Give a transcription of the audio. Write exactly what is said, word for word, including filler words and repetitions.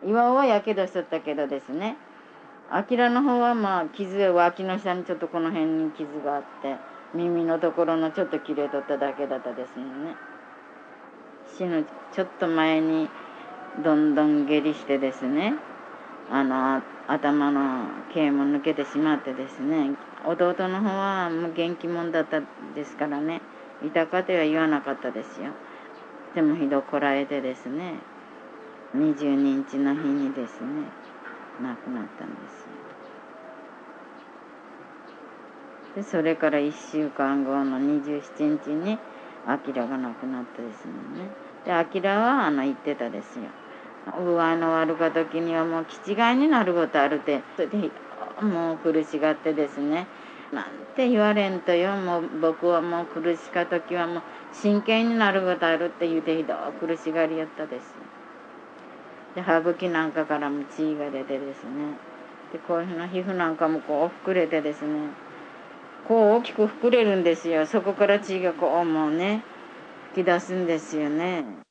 岩尾はやけどしとったけどですね、明の方はまあ傷は脇の下にちょっとこの辺に傷があって、耳のところのちょっと切れとっただけだったですもんね。死ぬちょっと前にどんどん下痢してですね、あの頭の毛も抜けてしまってですね、弟の方はもう元気者だったですからね、いたかとは言わなかったですよ。でもひどこらえてですね、にじゅうににちの日にですね、亡くなったんですよ。でそれからいっしゅうかんごのにじゅうしちにちに明が亡くなったですもんね。で明はあの言ってたですよ。具合の悪か時にはもう気違いになることあるて、それでもう苦しがってですね、なんて言われんとよ、もう僕はもう苦しか時はもう真剣になることあるって言うてひどく苦しがりやったです。で歯茎なんかからも血が出てですね、でこういうふうな皮膚なんかもこう膨れてですね、こう大きく膨れるんですよ。そこから血がこうもうね吹き出すんですよね。